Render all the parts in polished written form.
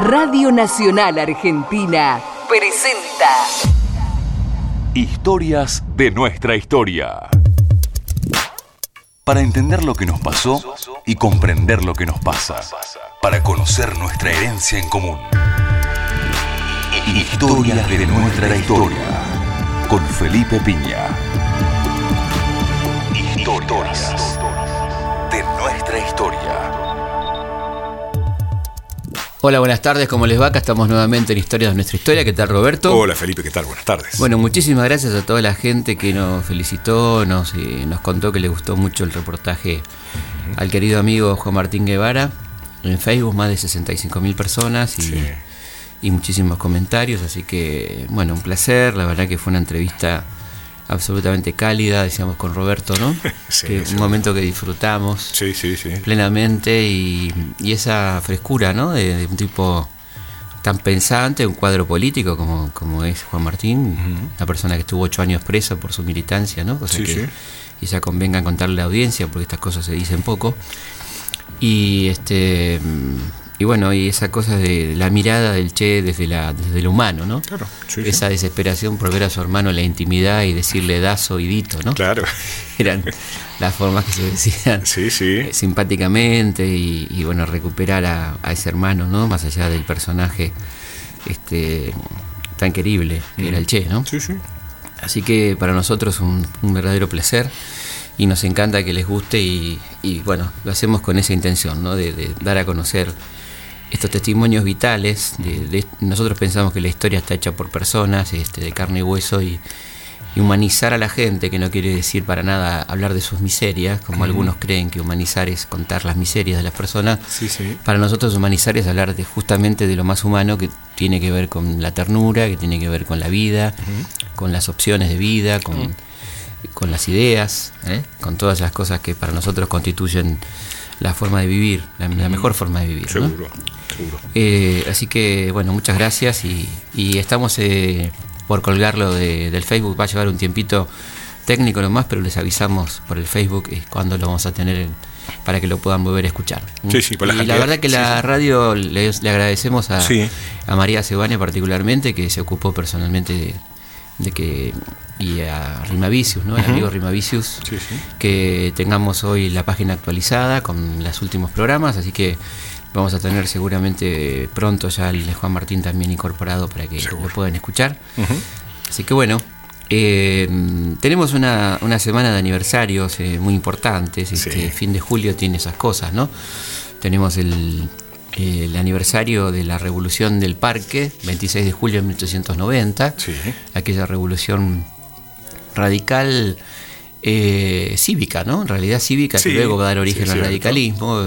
Radio Nacional Argentina presenta Historias de nuestra historia. Para entender lo que nos pasó y comprender lo que nos pasa. Para conocer nuestra herencia en común. Historias de nuestra historia. Con Felipe Piña. Historias de nuestra historia. Hola, buenas tardes, ¿cómo les va? Acá estamos nuevamente en Historias de nuestra historia. ¿Qué tal, Roberto? Hola, Felipe, ¿qué tal? Buenas tardes. Bueno, muchísimas gracias a toda la gente que nos felicitó, nos contó que le gustó mucho el reportaje al querido amigo Juan Martín Guevara. En Facebook más de 65.000 personas y muchísimos comentarios, así que, bueno, un placer. La verdad que fue una entrevista absolutamente cálida, decíamos con Roberto, ¿no? Sí, un momento que disfrutamos plenamente y esa frescura, ¿no? De un tipo tan pensante, un cuadro político como es Juan Martín, una persona que estuvo 8 años preso por su militancia, ¿no? Cosa que quizá convenga contarle a la audiencia porque estas cosas se dicen poco. Y bueno, y esa cosa de la mirada del Che desde lo humano, ¿no? Claro, esa desesperación por ver a su hermano en la intimidad y decirle dazo y dito, ¿no? Claro. Eran las formas que se decían simpáticamente y bueno, recuperar a ese hermano, ¿no? Más allá del personaje tan querible que era el Che, ¿no? Así que para nosotros un verdadero placer. Y nos encanta que les guste y bueno, lo hacemos con esa intención, ¿no? De dar a conocer estos testimonios vitales. Nosotros pensamos que la historia está hecha por personas de carne y hueso y humanizar a la gente, que no quiere decir para nada hablar de sus miserias, como algunos creen que humanizar es contar las miserias de las personas. Para nosotros humanizar es hablar justamente de lo más humano, que tiene que ver con la ternura, que tiene que ver con la vida, con las opciones de vida, con las ideas, con todas las cosas que para nosotros constituyen la forma de vivir, la mejor forma de vivir, ¿no? Seguro. Así que, bueno, muchas gracias y estamos por colgarlo del Facebook. Va a llevar un tiempito técnico nomás, pero les avisamos por el Facebook cuando lo vamos a tener para que lo puedan volver a escuchar. Y la verdad que la radio le agradecemos a María Sebane particularmente, que se ocupó personalmente y a Rimavicius, ¿no? El amigo Rimavicius, que tengamos hoy la página actualizada con los últimos programas, así que vamos a tener seguramente pronto ya el de Juan Martín también incorporado para que lo puedan escuchar. Así que bueno, tenemos una semana de aniversarios muy importantes. Fin de julio tiene esas cosas, ¿no? Tenemos el aniversario de la Revolución del Parque, 26 de julio de 1890, aquella revolución radical cívica, ¿no? En realidad cívica, que luego va a dar origen al radicalismo.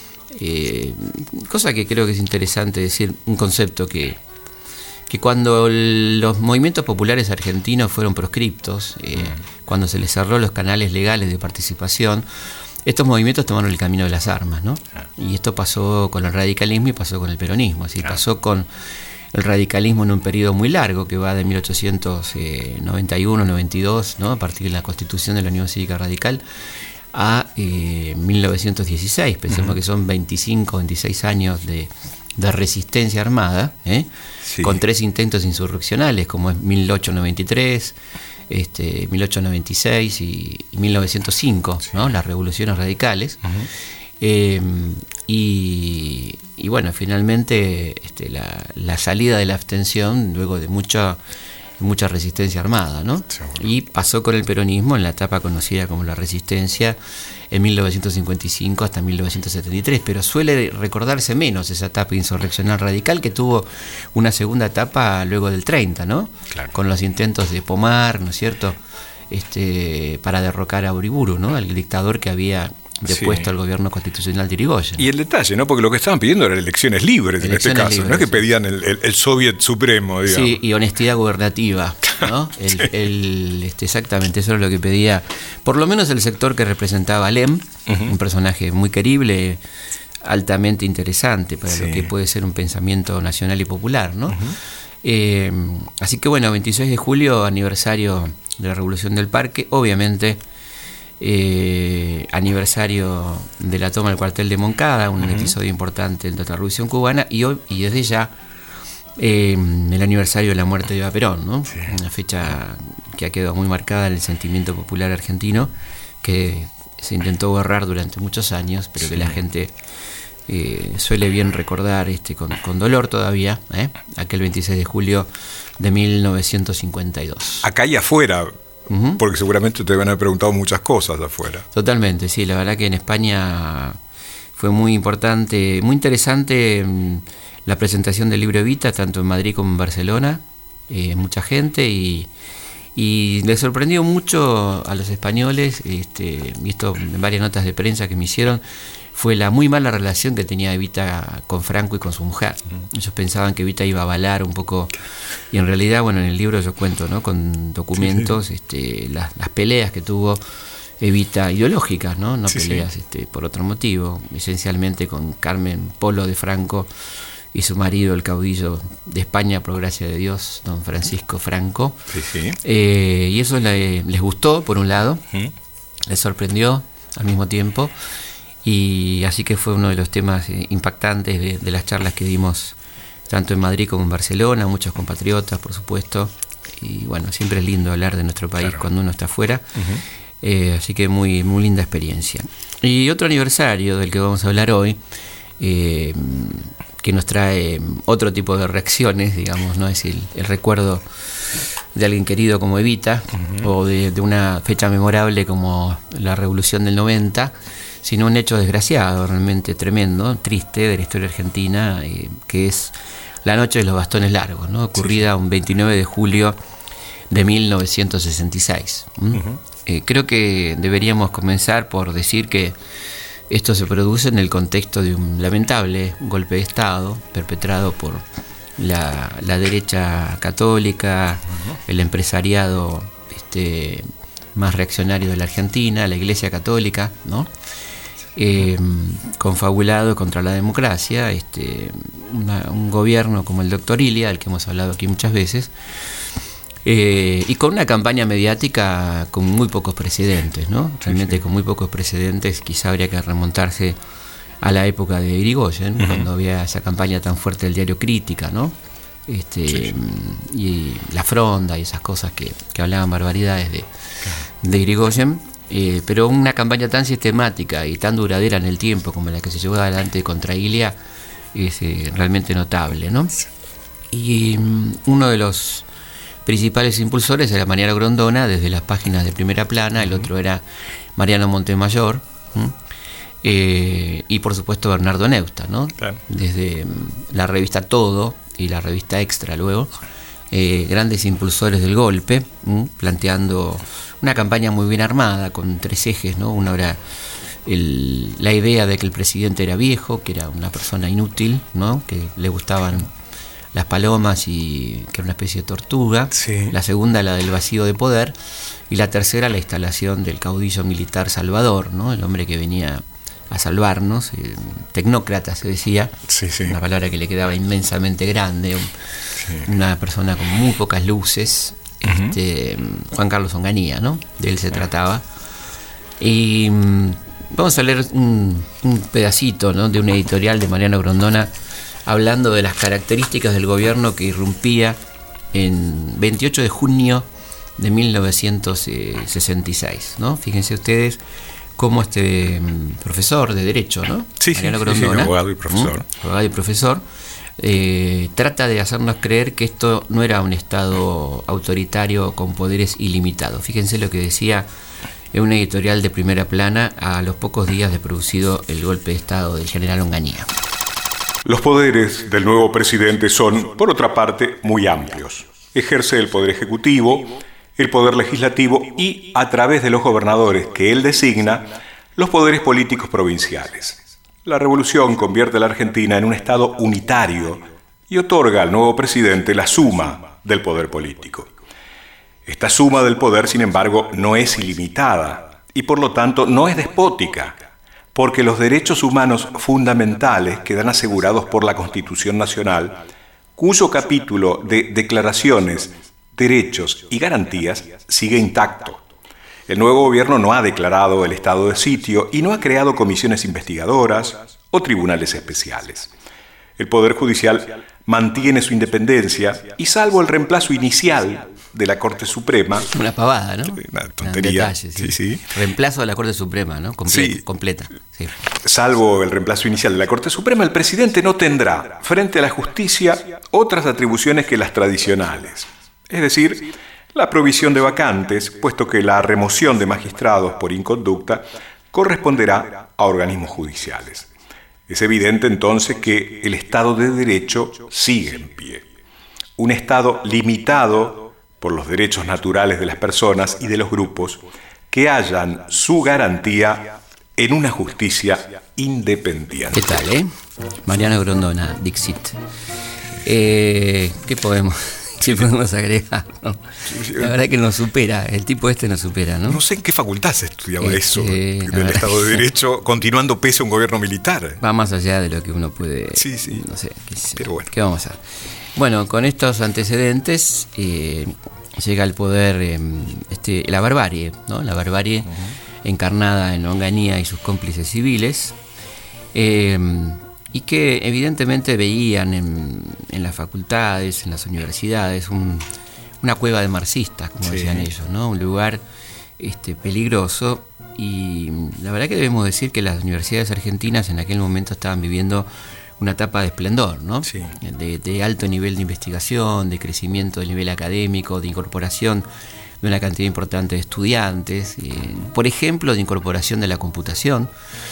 Cosa que creo que es interesante decir, un concepto que cuando los movimientos populares argentinos fueron proscriptos, cuando se les cerró los canales legales de participación, estos movimientos tomaron el camino de las armas, ¿no? Y esto pasó con el radicalismo y pasó con el peronismo. Así pasó con el radicalismo en un periodo muy largo que va de 1891-92, ¿no? A partir de la constitución de la Unión Cívica Radical, a 1916. Pensemos que son 25, 26 años de resistencia armada, con 3 intentos insurreccionales, como es 1893, 1896 y 1905, ¿no? Las revoluciones radicales. Y bueno, finalmente la salida de la abstención luego de mucha resistencia armada, ¿no? Y pasó con el peronismo en la etapa conocida como la resistencia en 1955 hasta 1973, pero suele recordarse menos esa etapa insurreccional radical, que tuvo una segunda etapa luego del 30, ¿no? Con los intentos de Pomar, ¿no es cierto? Para derrocar a Uriburu, ¿no? Al dictador que había depuesto al gobierno constitucional de Irigoyen. Y el detalle, ¿no? Porque lo que estaban pidiendo eran elecciones libres en este caso, libres, no es que pedían el Soviet Supremo, digamos. Sí, y honestidad gubernativa, ¿no? Exactamente, eso es lo que pedía, por lo menos el sector que representaba a Alem, un personaje muy querible, altamente interesante para lo que puede ser un pensamiento nacional y popular, ¿no? Así que bueno, 26 de julio, aniversario de la Revolución del Parque, obviamente aniversario de la toma del cuartel de Moncada, un episodio importante de la Revolución Cubana, y desde ya el aniversario de la muerte de Eva Perón, ¿no? Sí. Una fecha que ha quedado muy marcada en el sentimiento popular argentino, que se intentó borrar durante muchos años, pero que la gente suele bien recordar con dolor todavía, aquel 26 de julio de 1952. Acá y afuera, porque seguramente te van a haber preguntado muchas cosas de afuera. Totalmente, sí, la verdad que en España fue muy importante, muy interesante la presentación del libro Evita, tanto en Madrid como en Barcelona, mucha gente, y les sorprendió mucho a los españoles, visto en varias notas de prensa que me hicieron, fue la muy mala relación que tenía Evita con Franco y con su mujer. Ellos pensaban que Evita iba a avalar un poco, y en realidad, bueno, en el libro yo cuento, ¿no?, con documentos, las peleas que tuvo Evita ideológicas, no peleas por otro motivo, esencialmente con Carmen Polo de Franco y su marido, el caudillo de España, por gracia de Dios, don Francisco Franco. Y eso les gustó, por un lado, les sorprendió al mismo tiempo, y así que fue uno de los temas impactantes de las charlas que dimos tanto en Madrid como en Barcelona, muchos compatriotas, por supuesto, y bueno, siempre es lindo hablar de nuestro país cuando uno está afuera, así que muy, muy linda experiencia. Y otro aniversario del que vamos a hablar hoy, que nos trae otro tipo de reacciones, digamos, no es el recuerdo de alguien querido como Evita, o de una fecha memorable como la Revolución del 90, sino un hecho desgraciado, realmente tremendo, triste, de la historia argentina, que es la Noche de los Bastones Largos, ¿no?, ocurrida un 29 de julio de 1966. Creo que deberíamos comenzar por decir que esto se produce en el contexto de un lamentable golpe de Estado perpetrado por la derecha católica, el empresariado más reaccionario de la Argentina, la Iglesia Católica, ¿no?, confabulado contra la democracia, un gobierno como el doctor Ilia, del que hemos hablado aquí muchas veces, y con una campaña mediática con muy pocos precedentes, ¿no? Realmente con muy pocos precedentes. Quizá habría que remontarse a la época de Irigoyen, cuando había esa campaña tan fuerte del diario Crítica, ¿no? Y La Fronda y esas cosas que hablaban barbaridades de Irigoyen, pero una campaña tan sistemática y tan duradera en el tiempo como la que se llevó adelante contra Ilia es realmente notable, ¿no? Y uno de los principales impulsores era Mariano Grondona, desde las páginas de Primera Plana, el otro era Mariano Montemayor, y por supuesto Bernardo Neusta, ¿no? Claro. Desde la revista Todo y la revista Extra luego, grandes impulsores del golpe, planteando una campaña muy bien armada, con tres ejes, ¿no? Uno era la idea de que el presidente era viejo, que era una persona inútil, ¿no?, que le gustaban las palomas y que era una especie de tortuga. La segunda, la del vacío de poder, y la tercera, la instalación del caudillo militar salvador, ¿no?, el hombre que venía a salvarnos, tecnócrata se decía, una palabra que le quedaba inmensamente grande, una persona con muy pocas luces, Juan Carlos Onganía, ¿no?, de él se trataba. Y vamos a leer un pedacito, ¿no?, de un editorial de Mariano Grondona, hablando de las características del gobierno que irrumpía en 28 de junio de 1966, ¿no? Fíjense ustedes cómo profesor de Derecho, ¿no? Mariano Grondona, abogado y profesor. Abogado y profesor, trata de hacernos creer que esto no era un Estado autoritario con poderes ilimitados. Fíjense lo que decía en una editorial de Primera Plana a los pocos días de producido el golpe de Estado del general Onganía. Los poderes del nuevo presidente son, por otra parte, muy amplios. Ejerce el poder ejecutivo, el poder legislativo y, a través de los gobernadores que él designa, los poderes políticos provinciales. La revolución convierte a la Argentina en un Estado unitario y otorga al nuevo presidente la suma del poder político. Esta suma del poder, sin embargo, no es ilimitada y, por lo tanto, no es despótica, porque los derechos humanos fundamentales quedan asegurados por la Constitución Nacional, cuyo capítulo de declaraciones, derechos y garantías sigue intacto. El nuevo gobierno no ha declarado el estado de sitio y no ha creado comisiones investigadoras o tribunales especiales. El Poder Judicial mantiene su independencia y, salvo el reemplazo inicial de la Corte Suprema... Una pavada, ¿no? Una tontería. Detalle, sí. Reemplazo de la Corte Suprema, ¿no? Completa. Sí. Salvo el reemplazo inicial de la Corte Suprema, el presidente no tendrá frente a la justicia otras atribuciones que las tradicionales. Es decir, la provisión de vacantes, puesto que la remoción de magistrados por inconducta corresponderá a organismos judiciales. Es evidente entonces que el Estado de Derecho sigue en pie. Un Estado limitado por los derechos naturales de las personas y de los grupos que hallan su garantía en una justicia independiente. ¿Qué tal, Mariano Grondona, Dixit. ¿Qué podemos agregar? ¿No? La verdad que nos supera, el tipo nos supera, ¿no? No sé en qué facultad se estudiaba eso, del Estado de Derecho, continuando pese a un gobierno militar. Va más allá de lo que uno puede... Sí. No sé, pero bueno. ¿Qué vamos a hacer? Bueno, con estos antecedentes llega al poder la barbarie, ¿no? La barbarie encarnada en Onganía y sus cómplices civiles, y que evidentemente veían en las facultades, en las universidades, una cueva de marxistas, como decían ellos, ¿no? Un lugar peligroso. Y la verdad que debemos decir que las universidades argentinas en aquel momento estaban viviendo una etapa de esplendor, ¿no? Sí. De alto nivel de investigación, de crecimiento del nivel académico, de incorporación de una cantidad importante de estudiantes, por ejemplo, de incorporación de la computación,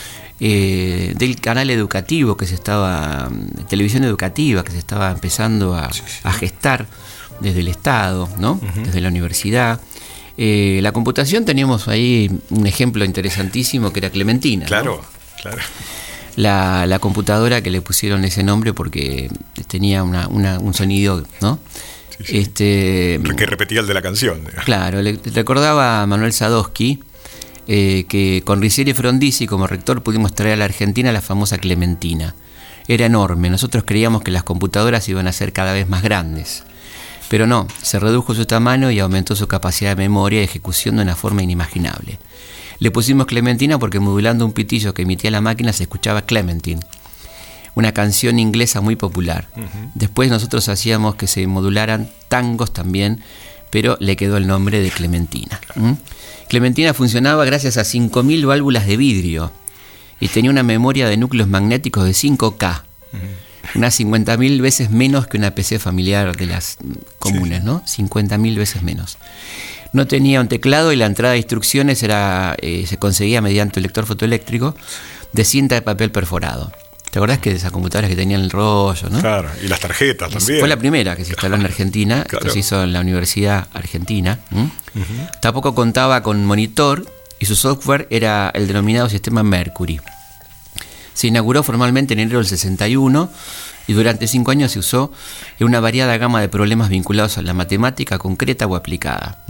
del canal educativo televisión educativa que se estaba empezando a gestar desde el Estado, ¿no? Desde la universidad. La computación, teníamos ahí un ejemplo interesantísimo que era Clementina. Claro, ¿no? claro. La computadora que le pusieron ese nombre porque tenía un sonido, ¿no? Sí. Que repetía el de la canción. Claro, le recordaba a Manuel Sadowski que con Ricieri Frondizi como rector pudimos traer a la Argentina la famosa Clementina. Era enorme, nosotros creíamos que las computadoras iban a ser cada vez más grandes. Pero no, se redujo su tamaño y aumentó su capacidad de memoria y ejecución de una forma inimaginable. Le pusimos Clementina porque modulando un pitillo que emitía la máquina se escuchaba Clementine, una canción inglesa muy popular. Después nosotros hacíamos que se modularan tangos también, pero le quedó el nombre de Clementina. Clementina funcionaba gracias a 5.000 válvulas de vidrio y tenía una memoria de núcleos magnéticos de 5K. Unas 50.000 veces menos que una PC familiar de las comunes, ¿no? 50.000 veces menos. No tenía un teclado y la entrada de instrucciones se conseguía mediante un lector fotoeléctrico de cinta de papel perforado. ¿Te acordás que de esas computadoras que tenían el rollo, ¿no? Claro, y las tarjetas también. Fue la primera que se instaló en Argentina, claro. Esto se hizo en la Universidad Argentina. Tampoco contaba con monitor y su software era el denominado sistema Mercury. Se inauguró formalmente en enero del 61 y durante 5 años se usó en una variada gama de problemas vinculados a la matemática concreta o aplicada.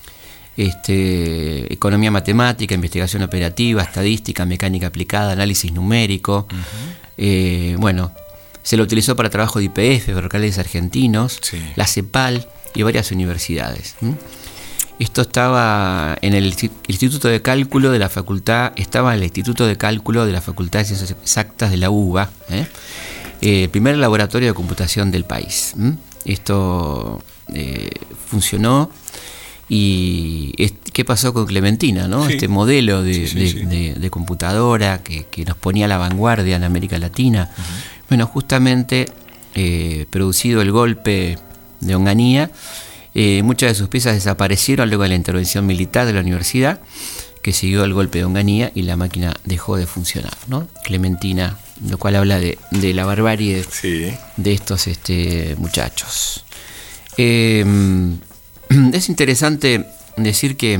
Economía matemática, investigación operativa, estadística, mecánica aplicada, análisis numérico. Se lo utilizó para trabajo de YPF, Ferrocarriles Argentinos, la CEPAL y varias universidades. Esto estaba en el Instituto de Cálculo de la Facultad, de Ciencias Exactas de la UBA, el primer laboratorio de computación del país. Esto funcionó. ¿Y qué pasó con Clementina, ¿no? Este modelo de computadora que nos ponía a la vanguardia en América Latina? Bueno, justamente producido el golpe de Onganía, muchas de sus piezas desaparecieron luego de la intervención militar de la universidad, que siguió el golpe de Onganía y la máquina dejó de funcionar, ¿no? Clementina, lo cual habla de la barbarie de estos muchachos. Es interesante decir que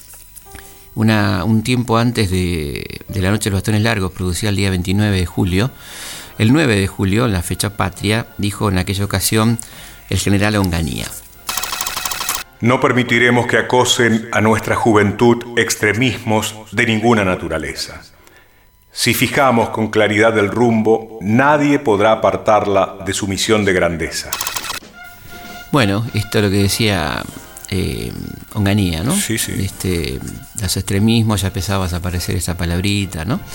un tiempo antes de la Noche de los Bastones Largos, producida el día 29 de julio, el 9 de julio, en la fecha patria, dijo en aquella ocasión el general Onganía: no permitiremos que acosen a nuestra juventud extremismos de ninguna naturaleza. Si fijamos con claridad el rumbo, nadie podrá apartarla de su misión de grandeza. Bueno, esto es lo que decía Onganía, ¿no? Sí, sí. Los extremismos, ya empezaba a aparecer esa palabrita, ¿no?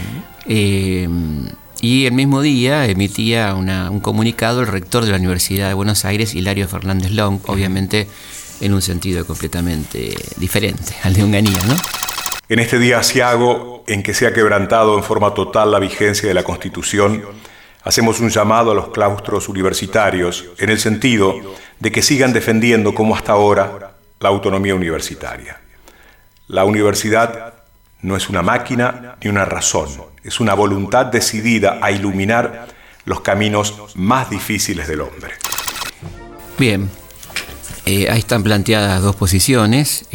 Y el mismo día emitía un comunicado el rector de la Universidad de Buenos Aires, Hilario Fernández Long, obviamente en un sentido completamente diferente al de Onganía, ¿no? En este día aciago, en que se ha quebrantado en forma total la vigencia de la Constitución, hacemos un llamado a los claustros universitarios en el sentido de que sigan defendiendo, como hasta ahora, la autonomía universitaria. La universidad no es una máquina ni una razón, es una voluntad decidida a iluminar los caminos más difíciles del hombre. Bien, ahí están planteadas dos posiciones.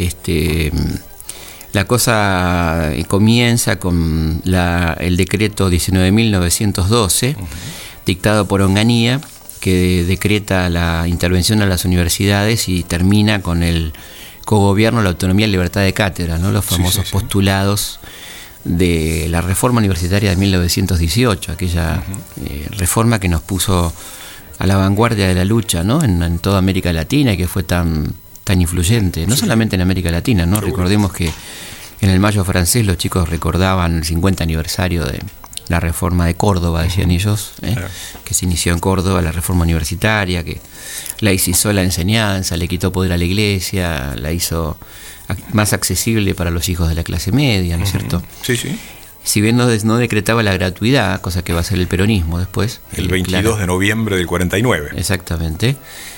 La cosa comienza con el decreto 19.912, dictado por Onganía, que decreta la intervención a las universidades y termina con el cogobierno, la autonomía y libertad de cátedra, ¿no? Los famosos postulados de la reforma universitaria de 1918, aquella reforma que nos puso a la vanguardia de la lucha, ¿no? en toda América Latina, y que fue tan influyente, no solamente en América Latina, ¿no? Recordemos que en el Mayo francés los chicos recordaban el 50 aniversario de la reforma de Córdoba, decían ellos, que se inició en Córdoba, la reforma universitaria, que laicizó la enseñanza, le quitó poder a la iglesia, la hizo más accesible para los hijos de la clase media, ¿no es cierto? Sí, sí. Si bien no decretaba la gratuidad, cosa que va a ser el peronismo después. El 22 de noviembre del 49. Exactamente.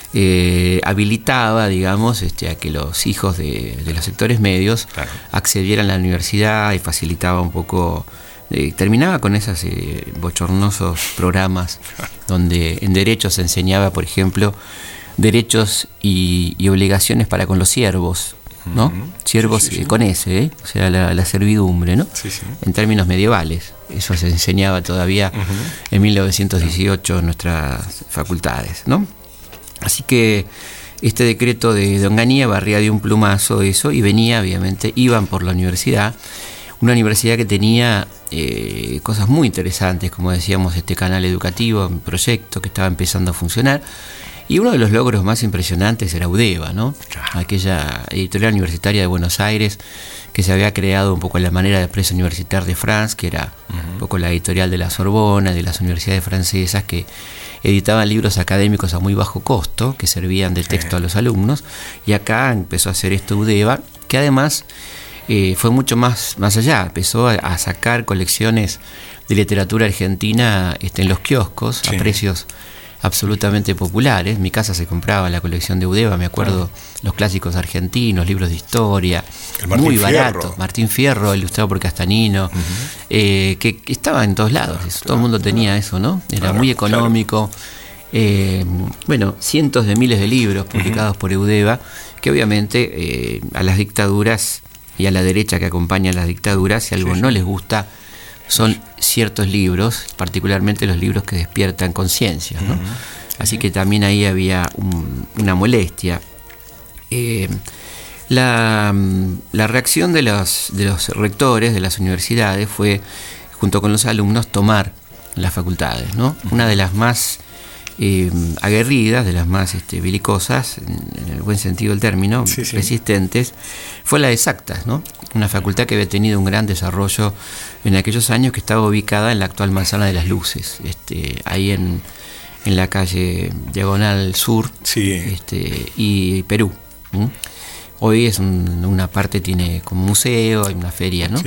Habilitaba, digamos, a que los hijos de los sectores medios accedieran a la universidad y facilitaba un poco... terminaba con esos bochornosos programas donde en derechos se enseñaba, por ejemplo, derechos y obligaciones para con los siervos, ¿no? Siervos con S, o sea, la servidumbre, ¿no? En términos medievales. Eso se enseñaba todavía en 1918 en nuestras facultades, ¿no? Así que este decreto de Onganía barría de un plumazo eso, y venía, obviamente, iban por la universidad, una universidad que tenía cosas muy interesantes, como decíamos, este canal educativo, un proyecto que estaba empezando a funcionar. Y uno de los logros más impresionantes era UDEVA, ¿no? Aquella editorial universitaria de Buenos Aires que se había creado un poco a la manera de Presse Universitaire de France, que era un poco la editorial de la Sorbona, de las universidades francesas, que editaban libros académicos a muy bajo costo, que servían de texto a los alumnos. Y acá empezó a hacer esto UDEVA, que además fue mucho más allá. Empezó a sacar colecciones de literatura argentina en los kioscos, a precios absolutamente populares. En mi casa se compraba la colección de UDEVA, me acuerdo, los clásicos argentinos, libros de historia, muy baratos. Martín Fierro, ilustrado por Castanino, que estaba en todos lados. Todo el mundo tenía eso, ¿no? Era muy económico. Cientos de miles de libros publicados por UDEVA, que obviamente a las dictaduras y a la derecha que acompaña a las dictaduras, si algo no les gusta, son ciertos libros, particularmente los libros que despiertan conciencias, ¿no? Así que también ahí había una molestia. La reacción de los rectores de las universidades fue, junto con los alumnos, tomar las facultades, ¿no? Una de las más aguerridas, de las más belicosas, en el buen sentido del término, resistentes, fue la de Exactas, ¿no? Una facultad que había tenido un gran desarrollo en aquellos años, que estaba ubicada en la actual Manzana de las Luces, ahí en la calle Diagonal Sur y Perú. Hoy es una parte, tiene como museo, hay una feria, ¿no?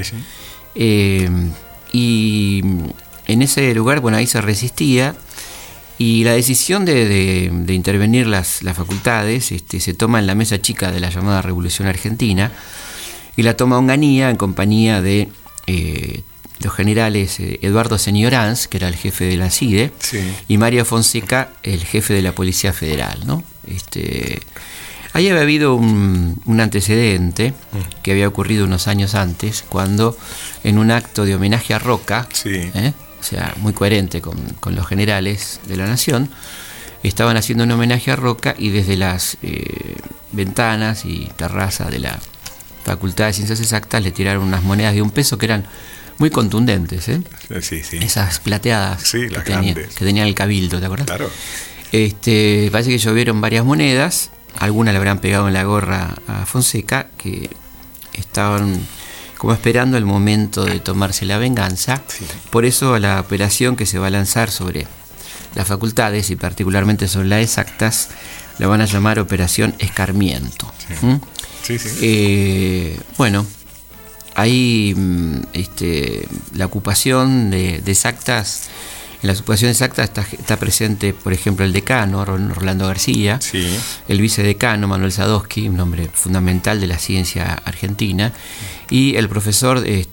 Y en ese lugar, ahí se resistía. Y la decisión de intervenir las facultades se toma en la mesa chica de la llamada Revolución Argentina, y la toma Onganía en compañía de los generales Eduardo Señoranz, que era el jefe de la CIDE, y Mario Fonseca, el jefe de la Policía Federal, ¿no? Ahí había habido un antecedente que había ocurrido unos años antes, cuando en un acto de homenaje a Roca, o sea, muy coherente con los generales de la nación, estaban haciendo un homenaje a Roca, y desde las ventanas y terraza de la Facultad de Ciencias Exactas le tiraron unas monedas de $1 que eran muy contundentes, esas plateadas que tenía el Cabildo, ¿te acuerdas? Claro. Parece que llovieron varias monedas, alguna le habrán pegado en la gorra a Fonseca, que estaban como esperando el momento de tomarse la venganza. Sí. Por eso la operación que se va a lanzar sobre las facultades y particularmente sobre las exactas la van a llamar Operación Escarmiento. Sí. Sí. Bueno, ahí la ocupación de exactas. En la ocupación exacta está presente, por ejemplo, el decano, Rolando García, sí. El vicedecano, Manuel Sadowski, un hombre fundamental de la ciencia argentina, y el profesor del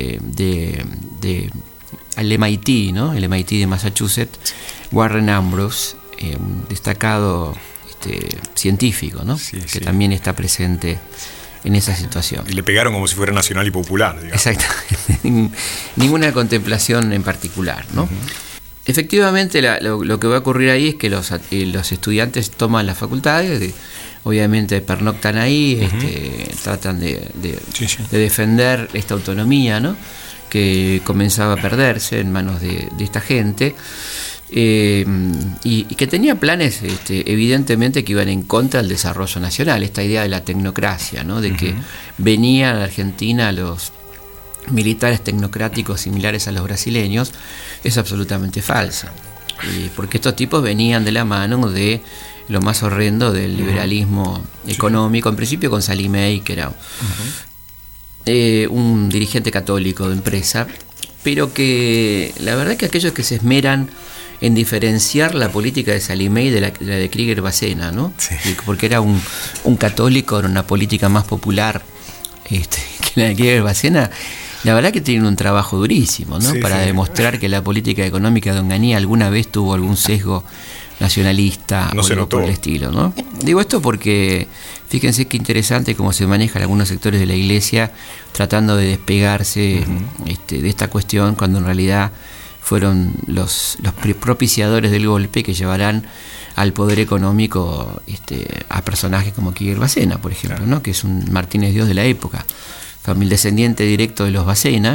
MIT, ¿no? El MIT de Massachusetts, Warren Ambrose, un destacado científico, ¿no? Sí, que también está presente en esa situación. Y le pegaron como si fuera nacional y popular, digamos. Exactamente. Ninguna contemplación en particular, ¿no? Efectivamente, lo que va a ocurrir ahí es que los estudiantes toman las facultades, obviamente pernoctan ahí, tratan de defender esta autonomía, ¿no? Que comenzaba a perderse en manos de esta gente, y que tenía planes evidentemente que iban en contra del desarrollo nacional, esta idea de la tecnocracia, ¿no? De que venían a Argentina los militares tecnocráticos similares a los brasileños, es absolutamente falsa, porque estos tipos venían de la mano de lo más horrendo del liberalismo económico, en principio con Sallie Mae, que era un dirigente católico de empresa, pero que la verdad es que aquellos que se esmeran en diferenciar la política de Sallie Mae de la de Krieger-Bacena, ¿no? Sí. Porque era un católico, era una política más popular que la de Krieger-Bacena. La verdad que tienen un trabajo durísimo, ¿no? Para demostrar que la política económica de Onganía alguna vez tuvo algún sesgo nacionalista o algo por el estilo, ¿no? Digo esto porque fíjense qué interesante cómo se manejan algunos sectores de la Iglesia tratando de despegarse de esta cuestión, cuando en realidad fueron los propiciadores del golpe que llevarán al poder económico a personajes como Krieger-Bacena, por ejemplo, ¿no? Que es un Martínez Dios de la época. El descendiente directo de los Bacena,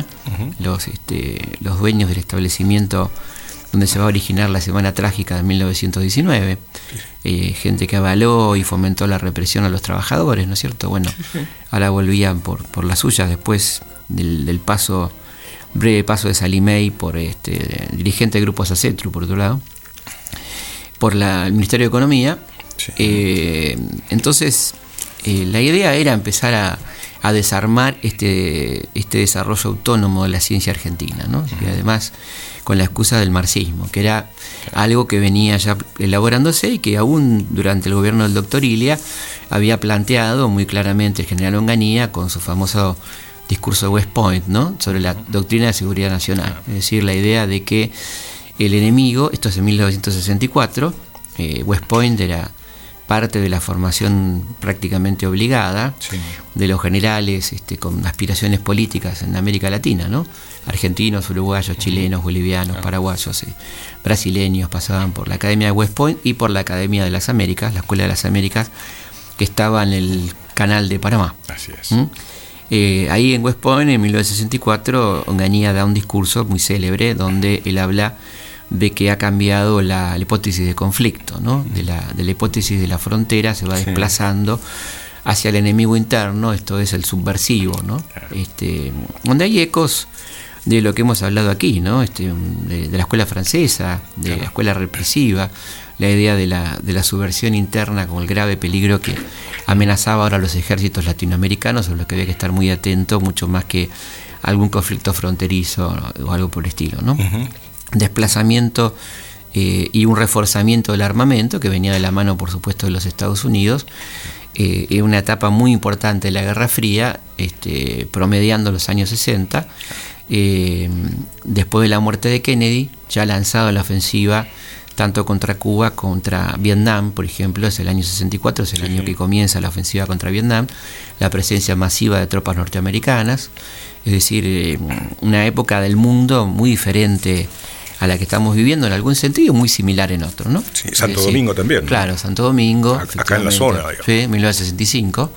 los dueños del establecimiento donde se va a originar la Semana Trágica de 1919, gente que avaló y fomentó la represión a los trabajadores, ¿no es cierto? Bueno, ahora volvían por las suyas después del breve paso de Sallie Mae por dirigente del Grupo Sacetru, por otro lado, por el Ministerio de Economía. Entonces, la idea era empezar a desarmar este desarrollo autónomo de la ciencia argentina, ¿no? Y además con la excusa del marxismo, que era algo que venía ya elaborándose y que aún durante el gobierno del doctor Ilia había planteado muy claramente el general Onganía con su famoso discurso de West Point, ¿no? Sobre la doctrina de seguridad nacional, es decir, la idea de que el enemigo, esto es en 1964, West Point era parte de la formación prácticamente obligada de los generales con aspiraciones políticas en América Latina, ¿no? Argentinos, uruguayos, chilenos, bolivianos, paraguayos, brasileños pasaban por la Academia de West Point y por la Academia de las Américas, la Escuela de las Américas, que estaba en el Canal de Panamá. Así es. Ahí en West Point, en 1964, Onganía da un discurso muy célebre donde él habla de que ha cambiado la hipótesis de conflicto, ¿no? De la hipótesis de la frontera se va desplazando hacia el enemigo interno, esto es el subversivo, ¿no? Donde hay ecos de lo que hemos hablado aquí, ¿no? De la escuela francesa, de la escuela represiva, la idea de la subversión interna como el grave peligro que amenazaba ahora a los ejércitos latinoamericanos, sobre los que había que estar muy atento, mucho más que algún conflicto fronterizo o algo por el estilo, ¿no? Desplazamiento y un reforzamiento del armamento que venía de la mano, por supuesto, de los Estados Unidos, en una etapa muy importante de la Guerra Fría, promediando los años 60, después de la muerte de Kennedy, ya lanzado la ofensiva tanto contra Cuba, contra Vietnam, por ejemplo, es el año 64, es el año que comienza la ofensiva contra Vietnam, la presencia masiva de tropas norteamericanas, es decir, una época del mundo muy diferente a la que estamos viviendo en algún sentido, muy similar en otro, ¿no? Sí, Santo Domingo también, ¿no? Claro, Santo Domingo. Acá en la zona, digamos. Sí, 1965.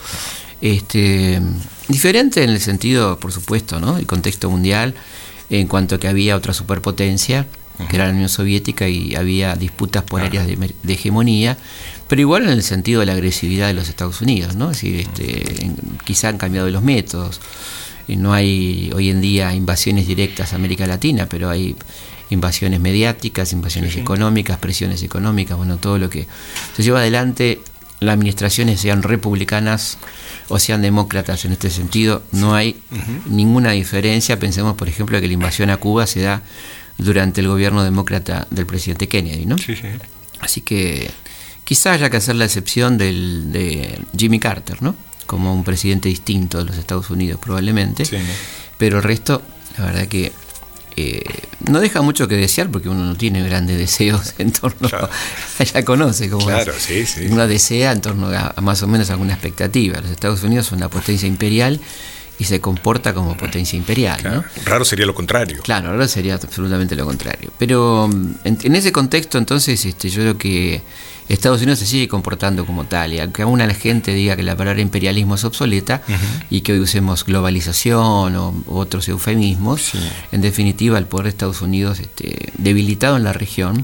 Diferente en el sentido, por supuesto, ¿no? El contexto mundial, en cuanto a que había otra superpotencia, que era la Unión Soviética, y había disputas por áreas de hegemonía, pero igual en el sentido de la agresividad de los Estados Unidos, ¿no? Es decir, quizá han cambiado los métodos. No hay hoy en día invasiones directas a América Latina, pero hay invasiones mediáticas, invasiones económicas, presiones económicas, bueno, todo lo que se lleva adelante, las administraciones sean republicanas o sean demócratas en este sentido, no hay ninguna diferencia. Pensemos, por ejemplo, que la invasión a Cuba se da durante el gobierno demócrata del presidente Kennedy, ¿no? Sí. Así que quizá haya que hacer la excepción de Jimmy Carter, ¿no? Como un presidente distinto de los Estados Unidos probablemente, pero el resto, la verdad que no deja mucho que desear, porque uno no tiene grandes deseos en torno ya conoce cómo uno desea en torno a más o menos alguna expectativa. Los Estados Unidos son una potencia imperial y se comporta como potencia imperial, ¿no? Raro sería lo contrario. Claro, raro sería absolutamente lo contrario. Pero en ese contexto, entonces, yo creo que Estados Unidos se sigue comportando como tal, y aunque aún la gente diga que la palabra imperialismo es obsoleta y que hoy usemos globalización o otros eufemismos, en definitiva el poder de Estados Unidos, debilitado en la región,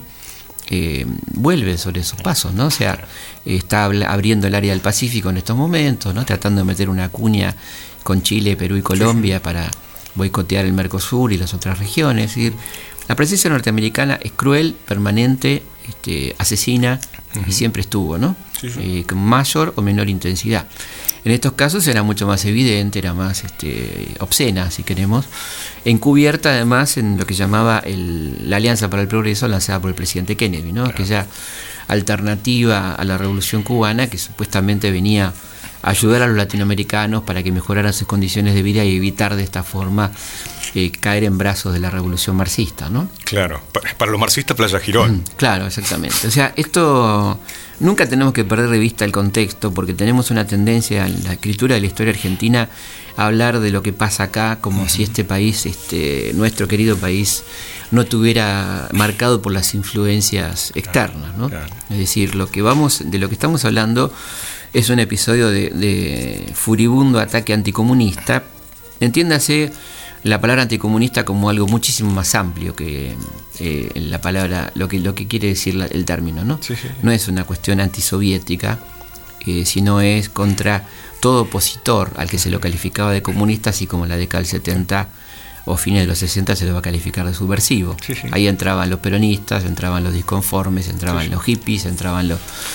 vuelve sobre sus pasos, ¿no? O sea, está abriendo el área del Pacífico en estos momentos, ¿no? Tratando de meter una cuña con Chile, Perú y Colombia para boicotear el Mercosur y las otras regiones. Es decir, la presencia norteamericana es cruel, permanente, asesina, y siempre estuvo, ¿no? Con mayor o menor intensidad. En estos casos era mucho más evidente, era más obscena, si queremos, encubierta además en lo que llamaba la Alianza para el Progreso, lanzada por el presidente Kennedy, ¿no? Aquella alternativa a la Revolución Cubana que supuestamente venía a ayudar a los latinoamericanos para que mejoraran sus condiciones de vida y evitar de esta forma caer en brazos de la revolución marxista, ¿no? Claro, para los marxistas Playa Girón. Claro, exactamente. O sea, esto nunca tenemos que perder de vista el contexto, porque tenemos una tendencia en la escritura de la historia argentina a hablar de lo que pasa acá como si este país, nuestro querido país, no estuviera marcado por las influencias externas, ¿no? Claro. Es decir, de lo que estamos hablando es un episodio de furibundo ataque anticomunista. Entiéndase la palabra anticomunista como algo muchísimo más amplio que la palabra, lo que quiere decir el término, ¿no? No es una cuestión antisoviética, sino es contra todo opositor al que se lo calificaba de comunista, así como en la década del 70 o fines de los 60 se lo va a calificar de subversivo. Ahí entraban los peronistas, entraban los disconformes, entraban los hippies, entraban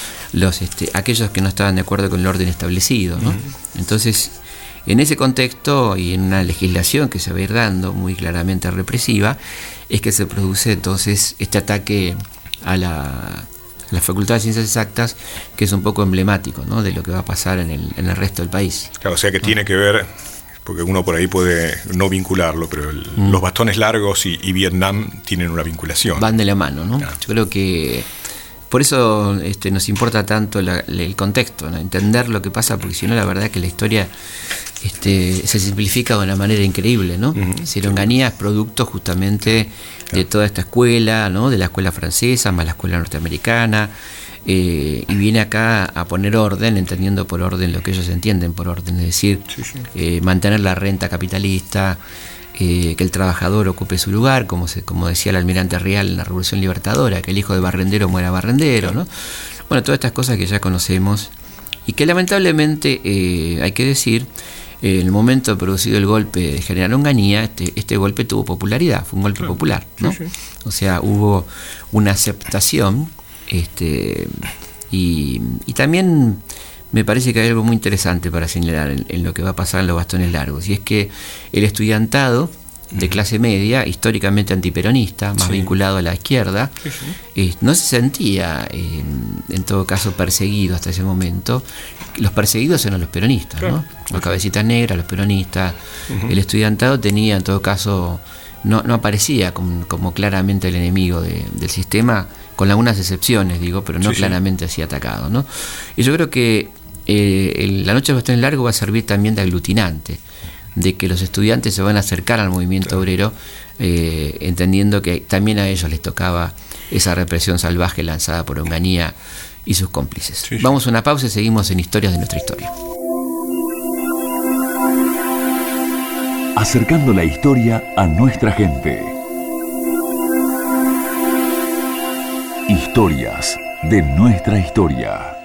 aquellos que no estaban de acuerdo con el orden establecido, ¿no? Entonces, en ese contexto y en una legislación que se va a ir dando muy claramente represiva, es que se produce entonces este ataque a la Facultad de Ciencias Exactas, que es un poco emblemático, ¿no?, de lo que va a pasar en el resto del país. Claro, o sea que tiene que ver, porque uno por ahí puede no vincularlo, pero los bastones largos y Vietnam tienen una vinculación. Van de la mano, ¿no? Claro. Yo creo que por eso nos importa tanto el contexto, ¿no? Entender lo que pasa, porque si no, la verdad es que la historia se simplifica de una manera increíble, ¿no? Longanía es producto justamente de toda esta escuela, ¿no? De la escuela francesa más la escuela norteamericana, y viene acá a poner orden, entendiendo por orden lo que ellos entienden por orden, es decir, mantener la renta capitalista, que el trabajador ocupe su lugar, como decía el almirante Rial en la Revolución Libertadora, que el hijo de barrendero muera barrendero, ¿no? Bueno, todas estas cosas que ya conocemos y que lamentablemente, hay que decir, en el momento producido el golpe de General Onganía, este golpe tuvo popularidad, fue un golpe popular, ¿no? O sea, hubo una aceptación, y también me parece que hay algo muy interesante para señalar en lo que va a pasar en los bastones largos, y es que el estudiantado de clase media, históricamente antiperonista, más vinculado a la izquierda, no se sentía, en todo caso, perseguido hasta ese momento. Los perseguidos eran los peronistas, ¿no? Los cabecitas negras, los peronistas. El estudiantado tenía, en todo caso, no aparecía como claramente el enemigo del sistema, con algunas excepciones, digo, pero no claramente así atacado, ¿no? Y yo creo que la noche de bastones largos va a servir también de aglutinante, de que los estudiantes se van a acercar al movimiento obrero, entendiendo que también a ellos les tocaba esa represión salvaje lanzada por Onganía y sus cómplices. Vamos a una pausa y seguimos en Historias de nuestra historia. Acercando la historia a nuestra gente. Historias de nuestra historia.